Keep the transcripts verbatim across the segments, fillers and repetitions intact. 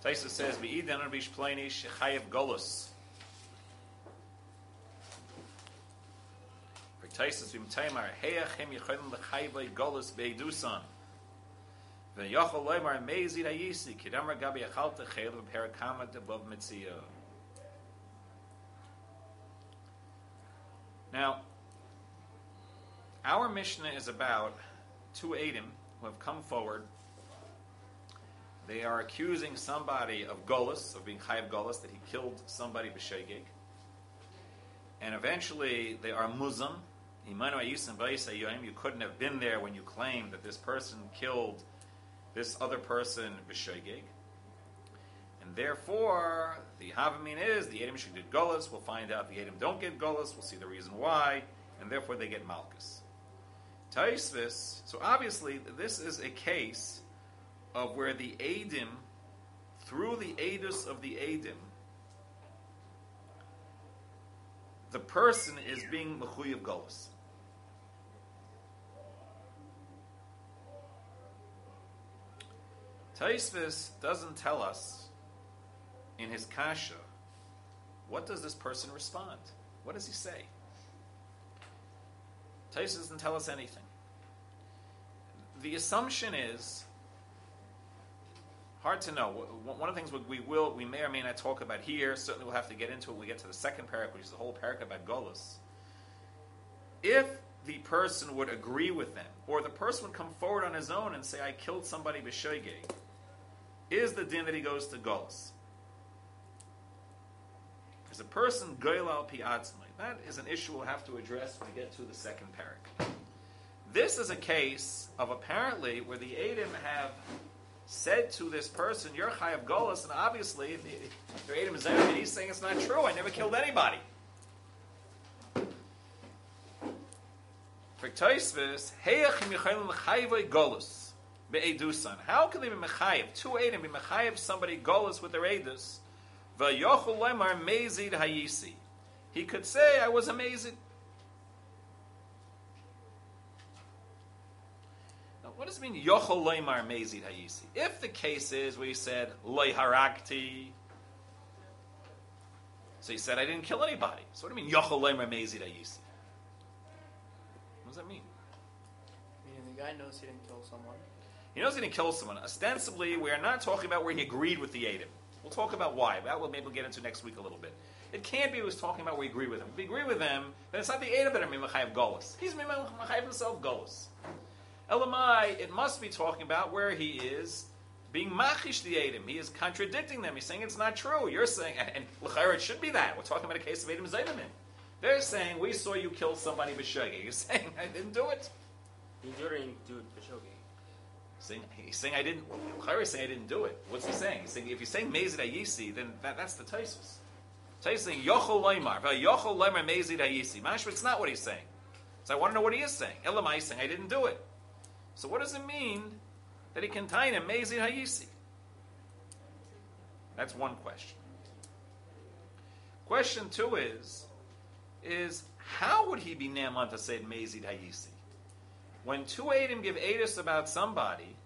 Taisa says, "V'idan Rabish Pleni shechayev golus." For Taisa, v'imtaymar heyachem yichodim lechayvei golus beidusan. V'yachol loymar meizid hayisi kidamar gabi achalta chaylev perakamat above mitziyah. Now, our Mishnah is about two Eidim who have come forward. They are accusing somebody of Golus, of being Chayav Golus, that he killed somebody b'shegeg. And eventually they are Muzam. You couldn't have been there when you claimed that this person killed this other person b'shegeg. And therefore, the Havamin is, the Eidim should get Golus. We'll find out the Eidim don't get Golus. We'll see the reason why. And therefore they get Malkus. Taisvis, so obviously this is a case of where the Eidim, through the Eidus of the Eidim, the person is being Mechuyev Golus. Taisvis doesn't tell us in his Kasha, what does this person respond? What does he say? Taisvis doesn't tell us anything. The assumption is, hard to know. One of the things we will, we may or may not talk about here, certainly we'll have to get into it when we get to the second parak, which is the whole parak about Golus. If the person would agree with them, or the person would come forward on his own and say, I killed somebody b'shogeg, is the din that he goes to Golus? Is a person goyel al pi atzmai? That is an issue we'll have to address when we get to the second parak. This is a case of apparently where the Eidim have said to this person, you're Chayav Golus, and obviously the Eidim is there, he's saying it's not true, I never killed anybody. For Tosfos, Heyachim Yechalim L'chayvei Golus Be'edusan. How can they be Mechayev? Two Eidim be Mechayev somebody Golus with their Eidus. V'yochul Lemar Mezid Hayisi. He could say, I was amazing. Now, what does it mean, Yochol Leimar Mezid Hayisi? If the case is where he said, Loi Harakti, so he said, I didn't kill anybody. So what do you mean, Yochol Leimar Mezid Hayisi? What does that mean? Meaning the guy knows he didn't kill someone. He knows he didn't kill someone. Ostensibly, we are not talking about where he agreed with the Eidim. We'll talk about why. That we'll maybe get into next week a little bit. It can't be he was talking about where we agree with him. If we agree with him, then it's not the Eidim that are Mechayev Golus. He's Mechayev himself Golus. Elamai, it must be talking about where he is being machish the Eidim. He is contradicting them. He's saying it's not true. You're saying, and l'chayr, it should be that. We're talking about a case of Eidim Zaydamin. They're saying, we saw you kill somebody b'shogeg. You're saying, I didn't do it. He didn't do it b'shogeg. Saying, he's saying I didn't. Well, l'chayr is saying I didn't do it. What's he saying? He's saying if you're saying mezid hayisi, then that, that's the Tosfos. Tosfos saying yochol loymar, yochol loymar mezid hayisi. Mashma, it's not what he's saying. So I want to know what he is saying. Elamai is saying I didn't do it. So what does it mean that he can tie him mezid hayisi? That's one question. Question two is, is how would he be ne'eman to say mezid hayisi? When two Eidim give Eidus about somebody,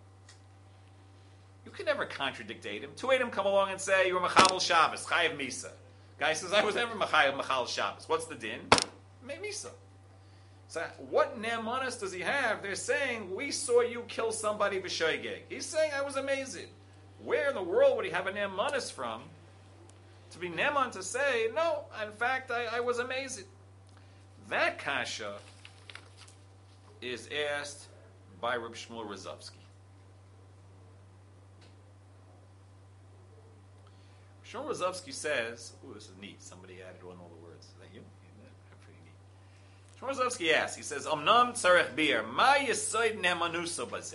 you can never contradict Eidim. Two Eidim come along and say, you're Mechabel Shabbos, Chayav Misa. Guy says, I was never Mechayev Mechal Shabbos. What's the din? Misa. So what ne'emanis does he have? They're saying, we saw you kill somebody b'shogeg. He's saying, I was amazing. Where in the world would he have a ne'emanis from to be ne'eman to say, no, in fact, I, I was amazing? That kasha is asked by Reb Shmuel Rozovsky. Shmuel Rozovsky says, ooh, this is neat. Somebody added on all the words. Is that you? Yeah, pretty neat. Shmuel Rozovsky asks, he says, Omnam tzarech bir, ma yesoid ne'emanuso bazeh.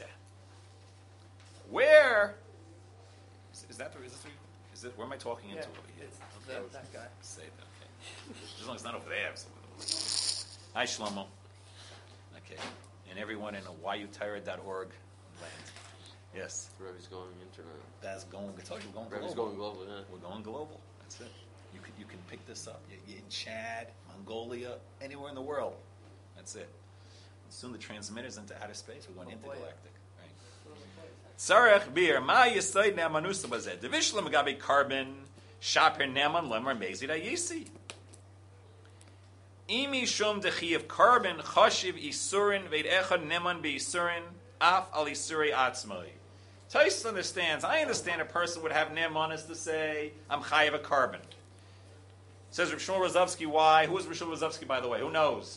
Where, is, is that the, is this, is it, where am I talking into? Yeah, over here? it's Okay. that, that guy. Say that, okay. As long as it's not over there. Hi, Shlomo. Okay. And everyone in why you tired dot org land. Yes. Rebbe's going internet. That's going, I told you we're going Rebbe's global. going global, yeah. We're going global. That's it. You can, you can pick this up. You're, you're in Chad, Mongolia, anywhere in the world. That's it. And soon the transmitter's into outer space. We're going Oh, intergalactic. Right? Tzarech bir ma yisoid ne'amanusa bazeh. Devishlam gabi carbon shaper ne'aman lemar mezid ayisi. Imi shum dechi of carbon chashiv isurin veid echad ne'man be isurin af al isuri atzmai. Tais understands. I understand a person would have ne'manis to say I'm chayiv a carbon. Says Rav Shmuel Rozovsky. Why? Who is Rav Shmuel Rozovsky, by the way? Who knows?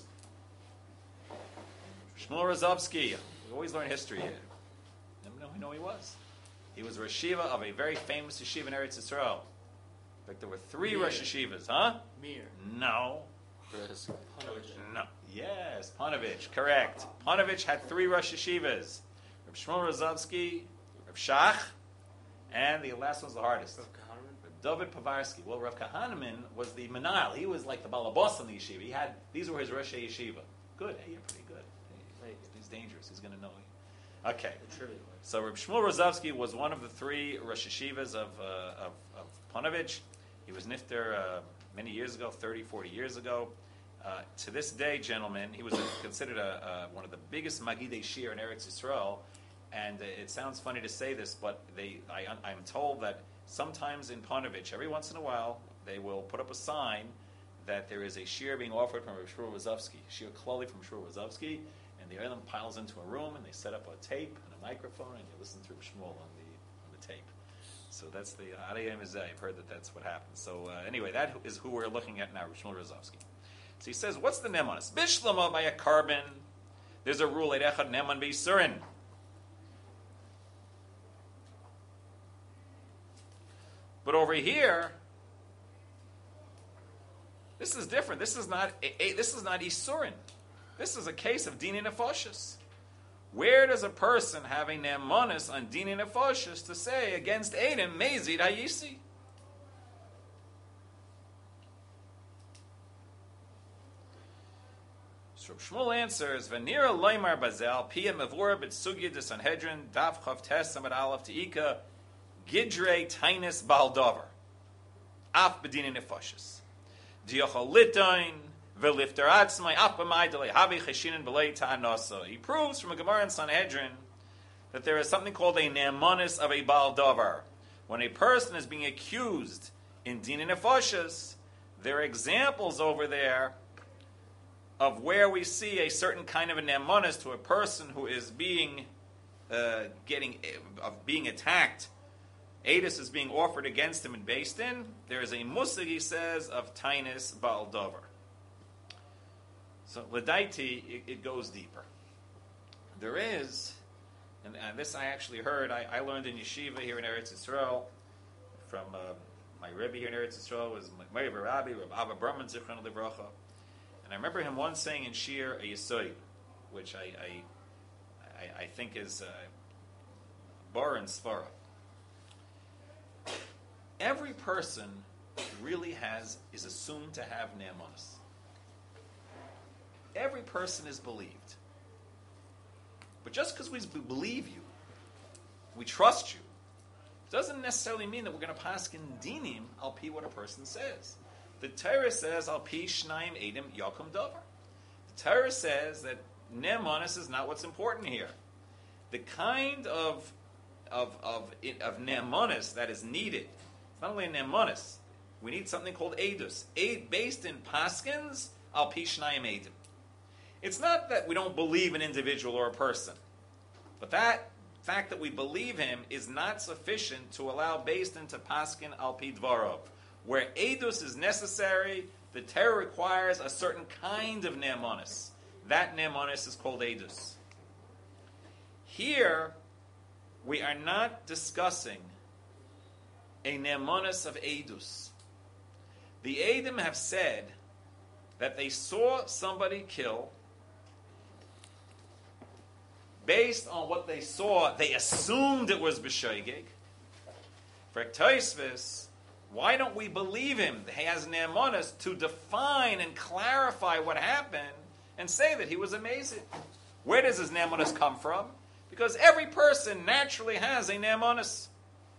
Shmuel Rozovsky. We always learn history here. Never know who know he was. He was Rosh Yeshiva of a very famous yeshiva in Eretz Yisrael. In fact, there were three Mir. Rosh Yeshivas, huh? Mir. No. Chris Panovich. No. Yes, Panovich. Correct. Panovich had three Rosh Yeshivas. Rav Shmuel Rozovsky, Rav Shach, and the last one's the hardest. Rav Kahneman. Rav David Povarsky. Well, Rav Kahaneman was the Manal. He was like the Balabos in the yeshiva. He had, these were his Rosh Yeshiva. Good. Hey, you're pretty good. Hey, he's dangerous. He's going to know you. Okay. The trivia. So Reb Shmuel Rozovsky was one of the three Rosh Yeshivas of, uh, of, of Panovich. He was nifter uh, many years ago, thirty, forty years ago. Uh, to this day, gentlemen, he was considered a, a, one of the biggest Magidei Shir in Eretz Yisrael. And uh, it sounds funny to say this, but they, I, I'm told that sometimes in Panovich, every once in a while, they will put up a sign that there is a shir being offered from Reb Shmuel Rozovsky, shir klali from Shmuel Rozovsky, and the Olam piles into a room, and they set up a tape and a microphone, and you listen to Reb Shmuel on the on the tape. So that's the Adayim Izeh. I've heard that that's what happens. So uh, anyway, that is who we're looking at now, Reb Shmuel Rozovsky. So he says, what's the nemonis? Bishlama by a carbon. There's a rule, Echad Neman Beisurin. But over here, this is different. This is not a, a, this is not Isurin. This is a case of Dini Nefashis. Where does a person have a Nemonis on Dini Nefashis to say against Edom, Mezid Hayisi? So Shmuel answers, Vanira Loimar Bazel, Pia Mavura Bitsugya de Sanhedrin, Daf Chav Tes Samad Aleph Teika, Gidre Tainus Baldover, Af Bedini Nefashis. Diocholitoin, Velifter Atzmai, Af B'maidele, Havi Cheshinin B'lei Ta'anosa. He proves from a Gemara in Sanhedrin that there is something called a Ne'amonis of a Baldover. When a person is being accused in Dini Nefashis, there are examples over there of where we see a certain kind of a Ne'amonis to a person who is being, uh, getting, of being attacked. Adis is being offered against him and based in. There is a musig, he says, of Tainus Baldover. So, Ladaiti, it, it goes deeper. There is, and, and this I actually heard, I, I learned in Yeshiva here in Eretz Yisrael, from uh, my Rebbe here in Eretz Yisrael, was my Rebbe Rabbi, Rabbi Abba Brahman Zichron Livracha. And I remember him once saying in Shir a Yisoid, which I, I, I, I think is uh, Bar and Svara. Every person really has, is assumed to have ne'amonis. Every person is believed. But just because we believe you, we trust you, doesn't necessarily mean that we're going to paskin dinim al pi what a person says. The Torah says al pi shnaim edim yakum davar. The Torah says that ne'amonis is not what's important here. The kind of of of of ne'amonis that is needed. It's not only a ne'amonis. We need something called edus, aid based in paskins al pi shnayim edim. It's not that we don't believe an individual or a person, but that fact that we believe him is not sufficient to allow based into paskin al pi dvarov. Where edus is necessary, the Torah requires a certain kind of ne'amonis. That ne'amonis is called edus. Here, we are not discussing a ne'amonis of edus. The Edom have said that they saw somebody kill. Based on what they saw, they assumed it was b'shoigeg. For Tosfos, why don't we believe him? He has ne'amonis to define and clarify what happened and say that he was amazing. Where does his ne'amonis come from? Because every person naturally has a ne'amonis.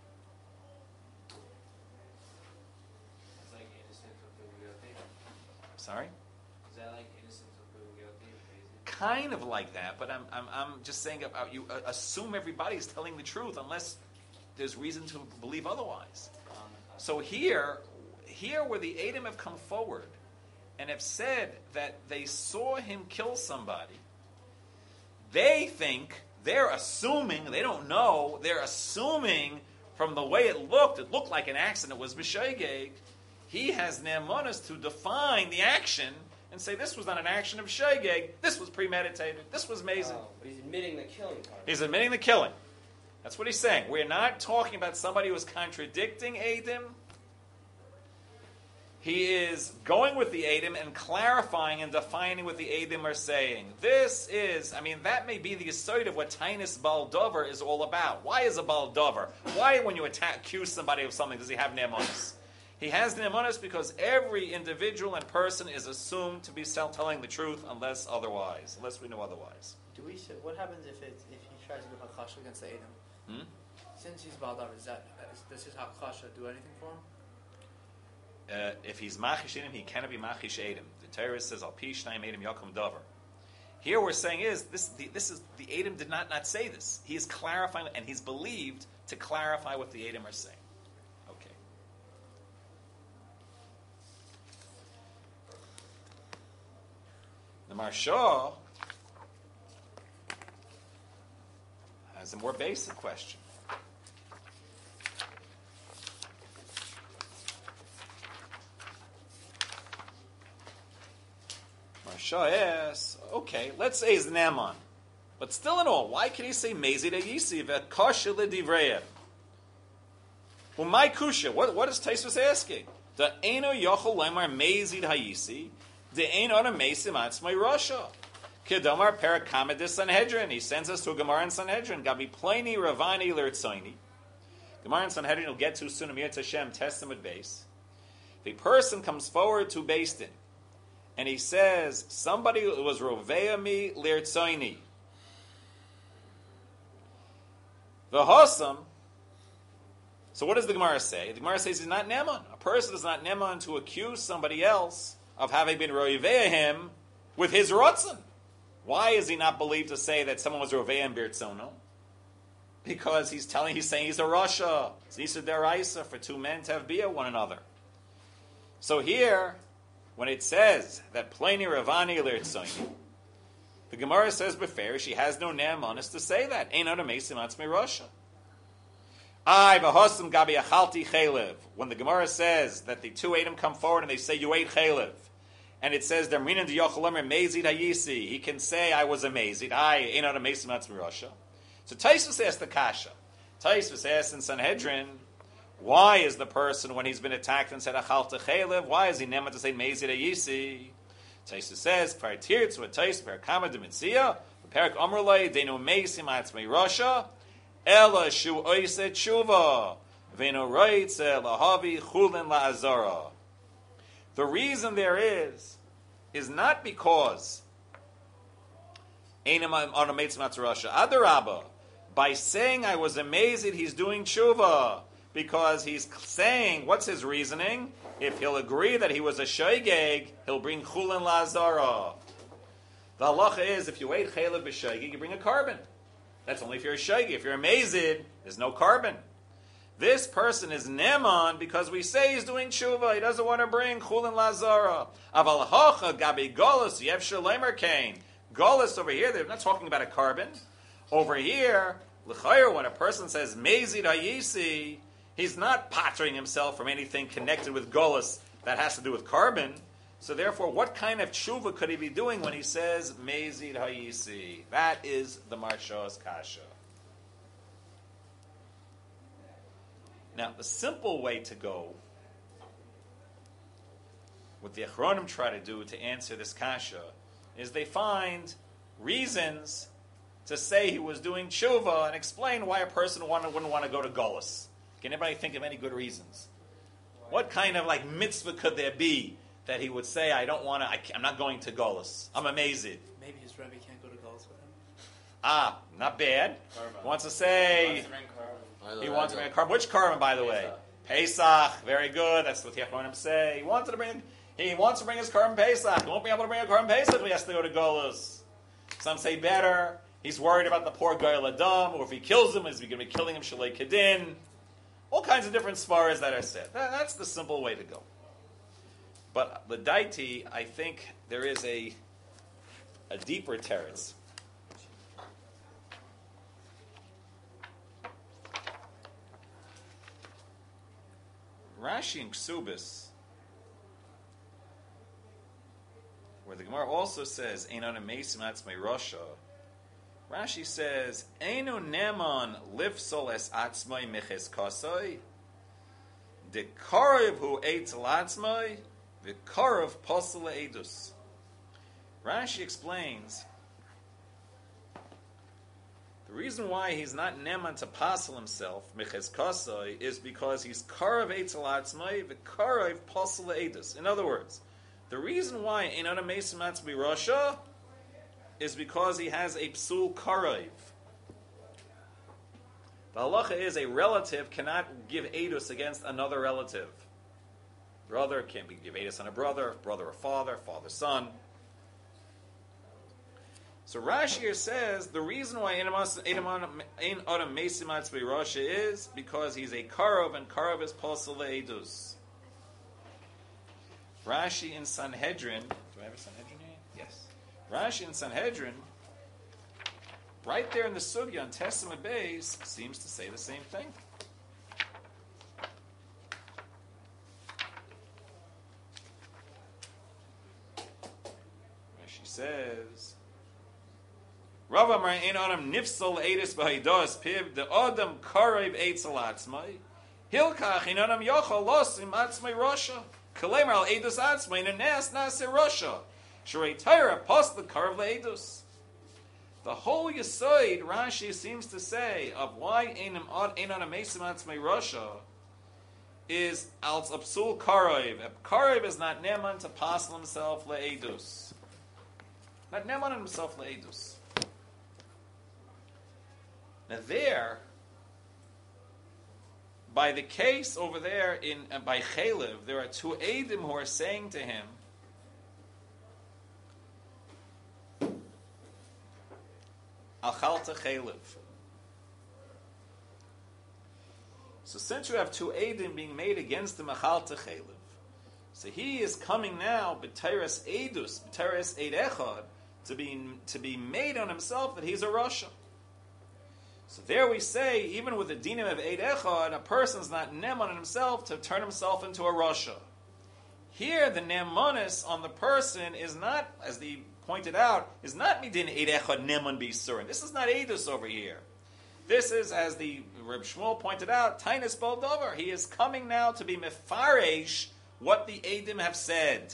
It's like innocent until guilty. Sorry? Is that like innocent until guilty? kind of like that, but I'm, I'm, I'm just saying about you uh, assume everybody's telling the truth unless there's reason to believe otherwise. So here, here where the Edom have come forward and have said that they saw him kill somebody, they think, they're assuming, they don't know, they're assuming from the way it looked, it looked like an accident, it was B'Shoigeg. He has Ne'emonos to define the action and say this was not an action of Shoigeg, this was premeditated, this was Mazin. Oh, but he's admitting the killing part. He's admitting the killing. That's what he's saying. We're not talking about somebody who's contradicting Edom. He is going with the Edom and clarifying and defining what the Edom are saying. This is, I mean, that may be the aside of what Tainus Baal Dover is all about. Why is a Baal Dover? Why, when you attack, accuse somebody of something, does he have Ne'emonos? He has Ne'emonos because every individual and person is assumed to be telling the truth unless otherwise, unless we know otherwise. Do we? Say, what happens if it if he tries to do hakasha against the Edom? Hmm? Since he's Baldav, is that is, does his hakasha do anything for him? Uh, if he's machish Edom, he cannot be machish Edom. The Torah says al pi shnayim Edom yakum davar. Here we're saying is this the, this is the Edom did not not say this. He is clarifying and he's believed to clarify what the Edom are saying. Okay. The Marsha has a more basic question. Marsha asks, okay, let's say it's Naaman. But still in all, why can he say Mezid Ayisi v'kasha l'divreim? Well, my kusha, what, what is Taisus asking? The Eino Yochel Lemar Mezid Hayisi, the Ein Ona Mesim Atzmai Rasha. Kedamar Parakamidis Sanhedrin. He sends us to a Gemara in Sanhedrin. Gabi Pliny Ravani Lertzoini. Gemara in Sanhedrin will get to soon. Amir Tashem, Testament base. If a person comes forward to Beis Din, and he says, somebody was Rovea mi Lertzoini. V'hosam. So what does the Gemara say? The Gemara says he's not Neman. A person is not Neman to accuse somebody else of having been Rovea him with his Rotzen. Why is he not believed to say that someone was Rovea in Birtzono? Because he's telling, he's saying he's a Rasha. It's Nisa Deraisa for two men to have Bia one another. So here, when it says that Pliny Ravani Lertzoini, the Gemara says beferish she has no Ne'emanis to say that. Ein Adam Mesim Atzmei Rasha. I v'hosam gabi achalti chaylev. When the Gemara says that the two Edom come forward and they say you ate chaylev, and it says Derminan diyochalamer mezid hayisi, he can say I was a mezid. I ein Adam Mesim Atzmei Rasha. So Taisus asked the kasha. Taisus asked in Sanhedrin, why is the person, when he's been attacked and said achalti chaylev, why is he never to say mezid hayisi? Taisus says, "Partir to a Tais perakama demitzia, perak amrulay denu meisim atzmei Rasha, ela shu oiset shuva, venu roitze lahavi chulin laazara." The reason there is is not because einam on a meisim atzmei Rasha. Adarabba, by saying I was amazed, he's doing tshuva because he's saying, what's his reasoning? If he'll agree that he was a shoigeg, he'll bring chulin lazara. The halacha is, if you ate chaylev b'shoigeg, you bring a carbon. That's only if you're a shoigeg. If you're a mazid, there's no carbon. This person is neman because we say he's doing tshuva. He doesn't want to bring chulin lazara. Aval hocha gabi golus yev shalemer kain. Golus over here, they're not talking about a carbon. Over here, l'chayr, when a person says mazid hayisi, he's not pattering himself from anything connected with golus that has to do with carbon. So therefore, what kind of tshuva could he be doing when he says mezid hayisi? That is the Marsha's kasha. Now, the simple way to go, what the Achronim try to do to answer this kasha, is they find reasons to say he was doing tshuva and explain why a person wouldn't want to go to golus. Can anybody think of any good reasons? What kind of like mitzvah could there be that he would say, I don't want to, I I'm not going to Golus. I'm amazed. Maybe his Rebbe can't go to Golus with him. Ah, not bad. Karma. Wants to say, He wants to bring karma. he wants to bring a carbon. Which carbon, by the way? Pesach. Very good. That's what the Achronim say. He wanted to bring, he wants to bring his carbon Pesach. He won't be able to bring a carbon Pesach if he has to go to Golus. Some say better. He's worried about the poor Goyal Adam, or if he kills him, is he going to be killing him Shalei Kedin? All kinds of different svaras that are said. That, that's the simple way to go. But the Daiti, I think there is a a deeper teretz. Rashi and Ksubis, where the Gemara also says, Einon Ameisim Atzmei Rasha, Rashi says, Eino Neman Lifsol Es Atzmei Meches Kasoi, De Karev Hu Eitz Latzmei, The Karev Posel Eidus. Rashi explains the reason why he's not neman to pasel himself, meches kasoi, is because he's karav eitzel atzmai, v'karav pasel eidus. In other words, the reason why einon ameisim atzmai rasha is because he has a psul karav. The halacha is a relative cannot give eidus against another relative. Brother can't give eidus on a brother, brother or father, father son. So Rashi here says the reason why Ein Adam Meisim Atzmei Rasha is because he's a Karov, and Karov is Posel Eidus. Rashi in Sanhedrin, do I have a Sanhedrin here? Yes. Rashi in Sanhedrin, right there in the Sugya on Testament Beis, seems to say the same thing. Rashi says, Rav Amar Ein Adam Nifsal Eidus B'Haidos Piv the Adam Karev Eitzel Atzmai Hilkach Ein Adam Yochal Losim Atzmai Rasha Kalemar Al Eidus Atzmai Nenes Nase Rasha Shrei Torah Post the Karev LeEidus. The whole Yesod Rashi seems to say of why Ein Adam Meisim Atzmai Rasha is Al Absul Karev. Karev is not Neman to pass himself LeEidus. Not Neman himself LeEidus. Now there, by the case over there in uh, by Chalev, there are two Eidim who are saying to him, Achalta Chalev. So since you have two Eidim being made against him, Achalta Chalev, so he is coming now, B'teres Eidus, B'teres Eid Echad, to be, to be made on himself that he's a Rasha. So there we say, even with the dinim of Eid Echad, a person's not neman on himself to turn himself into a Rasha. Here, the nemanis on the person is not, as the pointed out, is not midin Eid Echad neman b'isurin. This is not Eidus over here. This is, as the Reb Shmuel pointed out, Tainis Baldover. He is coming now to be mefaresh what the Eidim have said.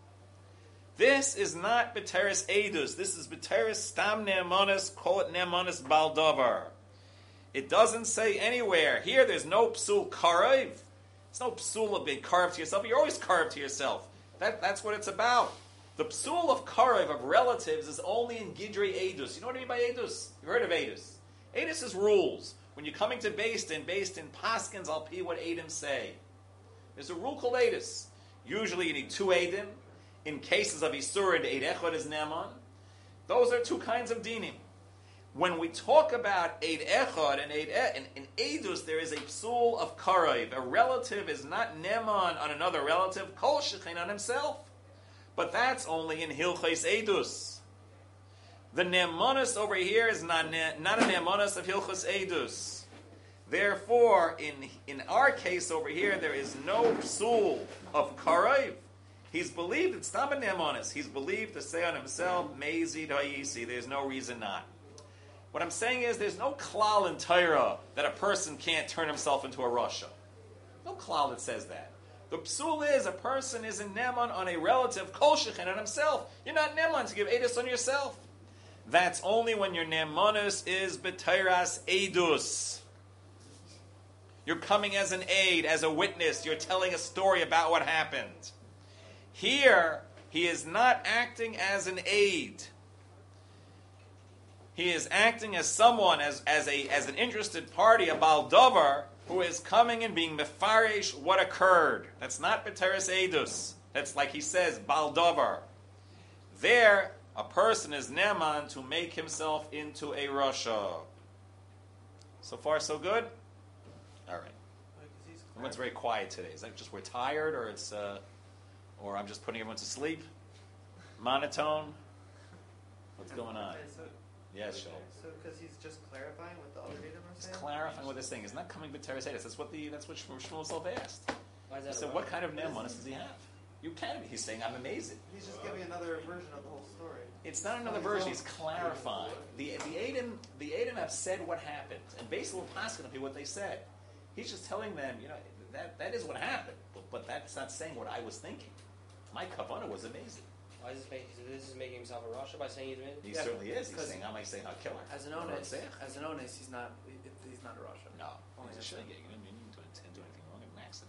This is not B'teres Eidus. This is B'teres Stam Ne'emanis, call it Ne'emanis Baldover. It doesn't say anywhere. Here, there's no psul karev. There's no psul of being carved to yourself. You're always carved to yourself. That, that's what it's about. The psul of karev, of relatives, is only in Gidrei Eidus. You know what I mean by Eidus? You've heard of Eidus. Eidus is rules. When you're coming to Beis Din, Beis Din Paskins, I'll pee what Eidim say. There's a rule called Eidus. Usually you need two Eidim. In cases of Isur and Eid Echad is Neman. Those are two kinds of dinim. When we talk about Eid Echad and Eid e- in, in Eidus, there is a psul of karev. A relative is not neman on another relative, kol shechein on himself. But that's only in Hilchos Eidus. The nemanis over here is not, ne- not a nemanis of Hilchos Eidus. Therefore, in, in our case over here, there is no psul of karev. He's believed it's not a nemanis. He's believed to say on himself, Mezid Hayisi. There's no reason not. What I'm saying is there's no klal in Torah that a person can't turn himself into a Rasha. No klal that says that. The psul is a person is a neman on a relative, kol shechen on himself. You're not neman to give edus on yourself. That's only when your nemanus is b'teiras edus. You're coming as an aid, as a witness. You're telling a story about what happened. Here, he is not acting as an aid. He is acting as someone, as, as, a, as an interested party, a baldover, who is coming and being mefaresh what occurred. That's not b'teres edus. That's like he says, baldover. There, a person is neman to make himself into a rasha. So far, so good? All right. Everyone's very quiet today. Is that just we're tired, or it's, uh, or I'm just putting everyone to sleep? Monotone? What's going on? Okay, so, Yes, Shul. so because he's just clarifying what the other Edom are He's saying? clarifying what they're saying. It's not coming with Teresatus. That's what the that's what Shmuel himself asked. Why is He that? said, a "What kind of ne'emanis does he have?" You can be. He's saying, "I'm amazing." He's just giving another version of the whole story. It's not another Oh, he's version. all- He's clarifying. The the Edom the Edom have said what happened, and basically we're asking what they said. He's just telling them, you know, that that is what happened, but, but that's not saying what I was thinking. My kavanah was amazing. Why is this making? This is making himself a rasha by saying he's made. He Yeah. certainly is. He's Because saying, "I'm saying I'll kill her." As an I'm ones, saying. as an ones, he's not. he- He's not a rasha. No, Only he's a as a- shegeg. You didn't mean to intend to do anything wrong. An accident.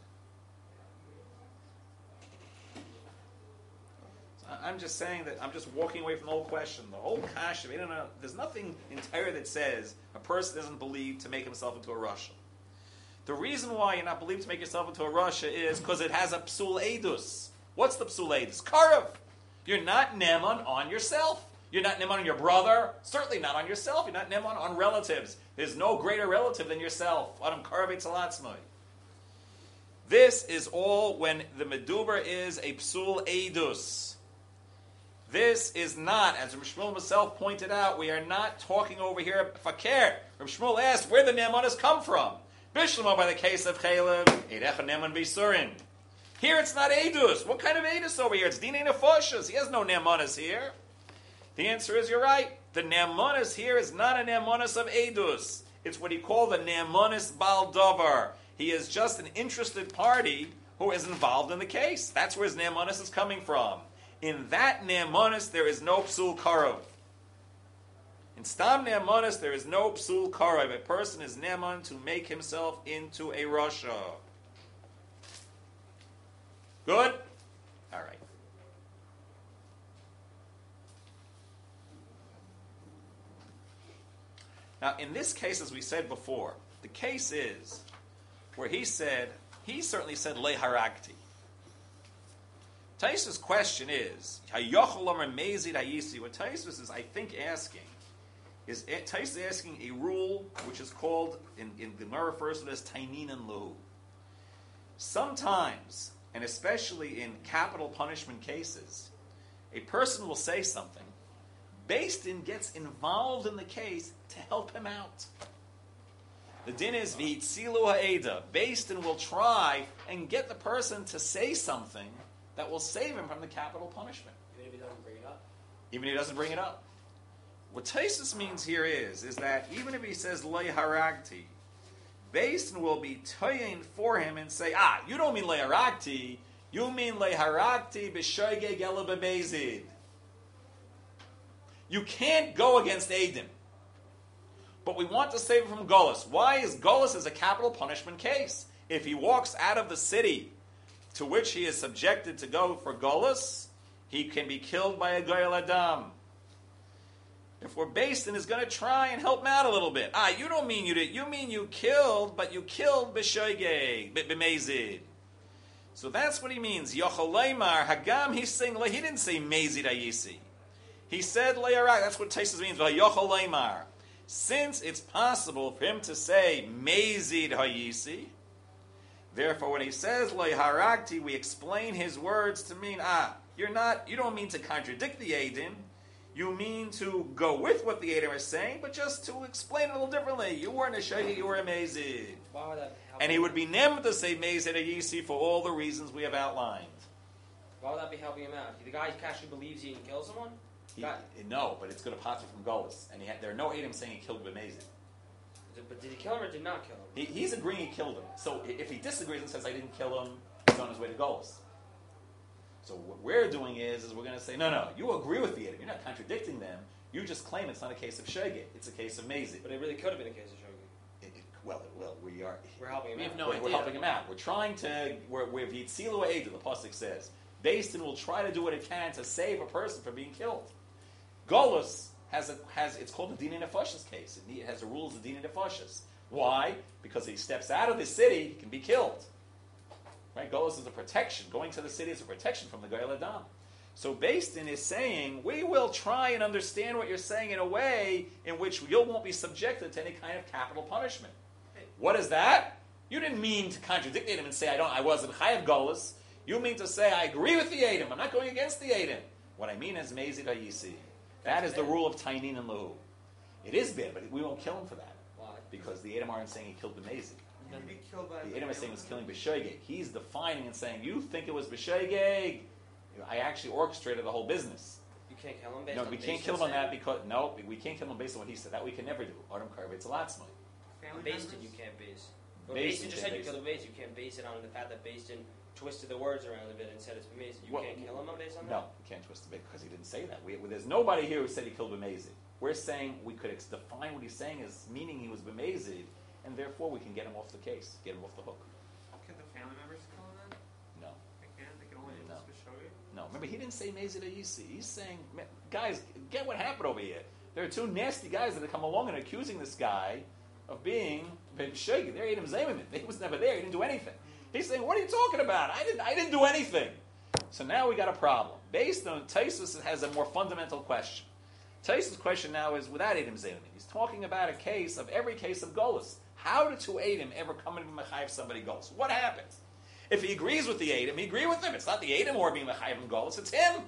So I- I'm just saying that I'm just walking away from the whole question. The whole kasha. I don't know. There's nothing in Torah that says a person isn't believed to make himself into a rasha. The reason why you're not believed to make yourself into a rasha is because it has a psul edus. What's the psul edus? Karav. You're not neman on yourself. You're not neman on your brother. Certainly not on yourself. You're not neman on relatives. There's no greater relative than yourself. Adam karav etzalatzmai. This is all when the meduber is a psul edus. This is not, as Rav Shmuel himself pointed out, we are not talking over here fakir. Rav Shmuel asked where the nemanas come from. Bishlama by the case of Chalev, Eidecha neman b'surin. Here it's not edus. What kind of edus over here? It's dinei nefashos. He has no nemanas here. The answer is you're right. The nemanas here is not a nemanas of edus. It's what he called the nemanas bal davar. He is just an interested party who is involved in the case. That's where his nemanas is coming from. In that nemanas, there is no psul karov. In stam nemanas, there is no psul karov. A person is neman to make himself into a rasha. Good? All right. Now, in this case, as we said before, the case is where he said, he certainly said le haragti. Taisus' question is, hayochol amar mezid hayisi. What Taisus is, I think, asking is Taisus is asking a rule which is called, in, in the Gemara refers to it as tainin and lu. Sometimes, and especially in capital punishment cases, a person will say something. Beis Din gets involved in the case to help him out. The din is v'hitzilu ha'eda. Beis Din will try and get the person to say something that will save him from the capital punishment, Even if he doesn't bring it up. even if he doesn't bring it up. What Taisus means here is, is that even if he says le haragti, Beis Din will be toyin for him and say, ah, you don't mean le haragti, you mean le haragti b'shoigeg ela b'beizid. You can't go against Edom. But we want to save him from Golas. Why is Golas is a capital punishment case? If he walks out of the city to which he is subjected to go for Golas, he can be killed by a Goyal Adam. If we're Beis Din is going to try and help him out a little bit. Ah, you don't mean you did. You mean you killed, but you killed b'shoigeg, b'mezid. So that's what he means. Yochaleimar Hagam. He's saying he didn't say mezid ayisi. He said le'arak. That's what Taisus means. Yochaleimar. Since it's possible for him to say mezid hayisi, therefore when he says le'harakti, we explain his words to mean ah, you're not. You don't mean to contradict the Edom. You mean to go with what the Edom are saying, but just to explain it a little differently. You weren't a shaygi, you were a mezid. Why would that help And he him? would be nem to say mezid hayisi for all the reasons we have outlined. Why would that be helping him out? The guy actually believes he can kill someone. He, Guy- no, but it's going to pass from Golas. And he had, there are no Edom saying he killed b'mezid. But did he kill him or did not kill him? He, he's agreeing he killed him. So i- if he disagrees and says, I didn't kill him, he's on his way to Golas. So what we're doing is, is we're going to say, no, no, you agree with the Edom. You're not contradicting them. You just claim it's not a case of Shegit. It's a case of Mezid. But it really could have been a case of shogi. It- it- Well, well, we are... We're helping him We out. have no we're, idea. we're helping him out. We're trying to... We're, we're Yitzilu Eidah, the Pasuk says. Beis Din will try to do what it can to save a person from being killed. Golus has a has it's called the Dinei Nefashos case. It, it has the rules of Dinei Nefashos. Why? Because he steps out of the city, he can be killed. Right? Golus is a protection. Going to the city is a protection from the Goyal Adam. So Beis Din is saying, we will try and understand what you're saying in a way in which you won't be subjected to any kind of capital punishment. What is that? You didn't mean to contradict the Edom and say, I don't, I wasn't Chayav Golus. You mean to say, I agree with the Edom. I'm not going against the Edom. What I mean is Mezid HaYisi. That is the rule of Tainin and Lahu. It is bad, but we won't kill him for that. Why? Because the Edom aren't saying he killed the Mezid. He'd be killed by The Edom is saying he was killing B'Shoigeg. He's defining and saying, you think it was B'Shoigeg. I actually orchestrated the whole business. You can't kill him based No, on we Beis can't Din kill him on saying? that because, no, we can't kill him based on what he said. That we can never do. Adam Karvitz Alatzmai. family Based members. it, you can't base. Well, Based based it, just can't said you base killed the base. You can't base it on the fact that based in twisted the words around a bit and said it's B'Mezid. You Well, can't kill him on based on No, that? we can't twist the bit because he didn't say that. We, there's nobody here who said he killed B'Mezid. We're saying we could ex- define what he's saying as meaning he was B'Mezid, and therefore we can get him off the case, get him off the hook. Can the family members kill him then? No. They can. They can only No. just show you. No, remember, he didn't say Mezid Ayisi. He's saying, "Ma- guys, get what happened over here. There are two nasty guys that have come along and accusing this guy of being B'Shegi. They're Edom Zayman. He was never there. He didn't do anything. He's saying, what are you talking about? I didn't I didn't do anything. So now we got a problem. Based on Taisus has a more fundamental question. Taisus' question now is without Edom Zayman. He's talking about a case of every case of Golus. How did two Edom ever come and be Mechayiv somebody Golus? What happened? If he agrees with the Edom, he agree with him. It's not the Edom who are being Mechayiv and Golus, it's him.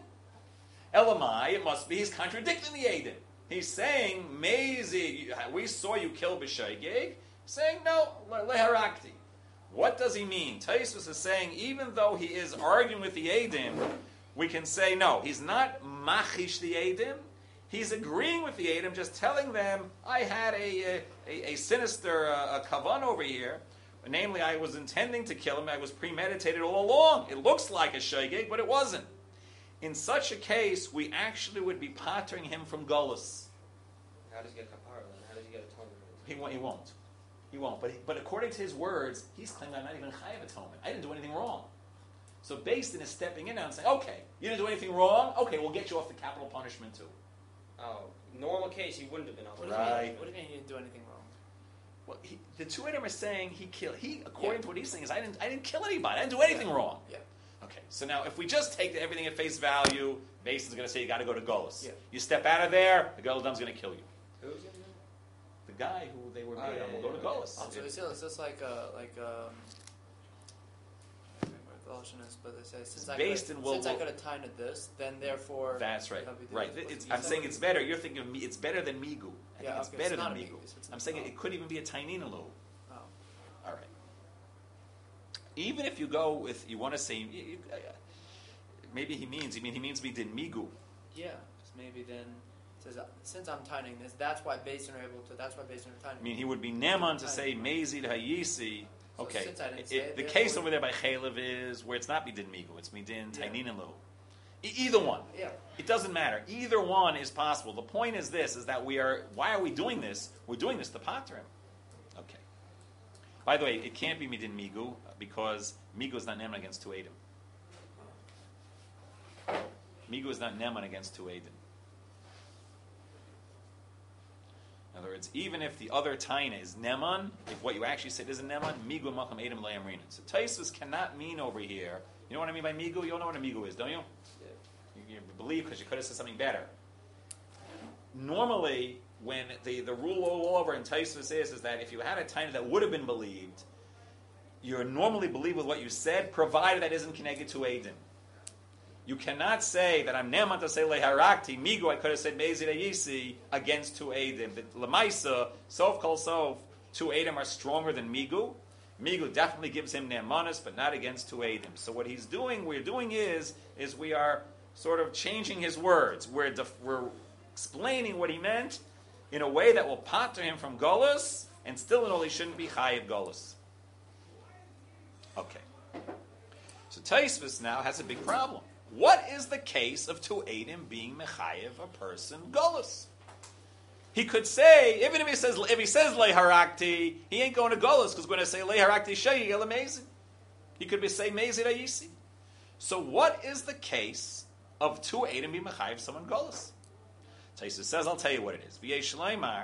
Elamai, it must be he's contradicting the Edom. He's saying, Mezi, we saw you kill B'Shoigeg. Saying, no, Leharakti. What does he mean? Taisus is saying, even though he is arguing with the Edom, we can say, no, he's not machish the Edom. He's agreeing with the Edom, just telling them, I had a, a, a sinister uh, a kavan over here. Namely, I was intending to kill him. I was premeditated all along. It looks like a shogeg, but it wasn't. In such a case, we actually would be pottering him from Golus. How does he get kapara then? How does he get atonement? He won't. He won't. He won't. But, but according to his words, he's claiming I'm not even chayav atonement. I didn't do anything wrong. So Beis Din is stepping in now and saying, okay, you didn't do anything wrong? Okay, we'll get you off the capital punishment too. Oh, normal case, he wouldn't have been on What the do you mean? Right. What do you mean he didn't do anything wrong? Well, he, the two Edom are saying he killed. He, according Yeah. to what he's saying, is I didn't. I didn't kill anybody. I didn't do anything Yeah. wrong. Yeah. Okay, so now if we just take everything at face value, Beis Din's going to say you got to go to Golus. Yeah. You step out of there, the Goldum's going to kill you. Who's it? The guy who they were Oh, made yeah, on will yeah, go to yeah. Golus. Oh, so it's, it's just like uh, like um, I can't remember the Lashon is, but it says since I Based could, in will- since I will- could have tied to this, then therefore That's right. I'll be doing Right. this. It's, You I'm said- saying it's better. You're thinking of me. It's better than Migu. I think Yeah, it's okay, better it's than not a Migu. Migu, so it's- I'm saying oh. it, it could even be a Taininalu. Oh. All right. Even if you go with, you want to say, you, you, uh, maybe he means, I mean, he means we did Migu. Yeah, 'cause maybe then it says uh, since I'm tying this, that's why Basin are able to. That's why Basin are tying. I mean, he would be Neman to say Mezid Hayisi. So Okay. since I didn't It- say it, the therefore- case over there by Chalev is where it's not Midin Migu, it's Midin Yeah. Tainin and Lu. E- either one. Yeah. It doesn't matter. Either one is possible. The point is this: is that we are. Why are we doing this? We're doing this to pater him. Okay. By the way, it can't be Midin Migu because Migu is not Neman against two Adam. Migu is not Neman against two Adam. In other words, even if the other taina is Neman, if what you actually said isn't Neman, Migu Makam Adam Le'amrina. So Taisus cannot mean over here. You know what I mean by Migu? You all know what a Migu is, don't you? Yeah. You, you believe because you could have said something better. Normally, when the, the rule all over in Taisus is, is that if you had a taina that would have been believed, you normally believe with what you said, provided that isn't connected to Adam. You cannot say that I'm Neman to say Leharakti, Migu, I could have said Mezid Ayisi against two Adam. But Lamaisa, Sof Kol Sof, two Adam are stronger than Migu. Migu definitely gives him Nemanis, but not against two Adam. So what he's doing, we're doing is, is we are sort of changing his words. We're, def- we're explaining what he meant in a way that will pater him from Golus, and still in all he shouldn't be Chayiv Golus. Okay. So Taisvis now has a big problem. What is the case of two Adam being mechayev a person golus? He could say, even if he says if he says leharakti, he ain't going to golus because going to say leharakti sheyigel amazing. He could be say mezid ayisi. So what is the case of two Adam being mechayev someone golus? Taisvis says, I'll tell you what it is. V'yesh leimar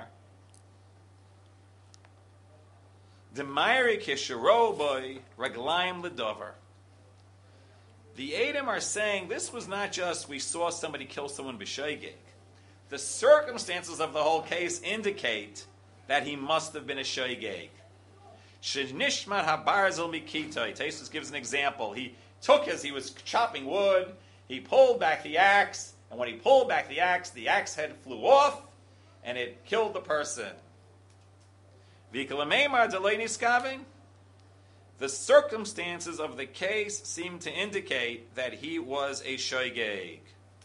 the Mayri kisharoboy raglaim ledover. The Edom are saying this was not just we saw somebody kill someone b'shoigeg. The circumstances of the whole case indicate that he must have been a shoigeg. Shenishmat habarzel mikitoi. Taisus gives an example. He took as he was chopping wood, he pulled back the axe, and when he pulled back the axe, the axe head flew off, and it killed the person. V'ikalameimar delei niskaving. The circumstances of the case seem to indicate that he was a shoigeg.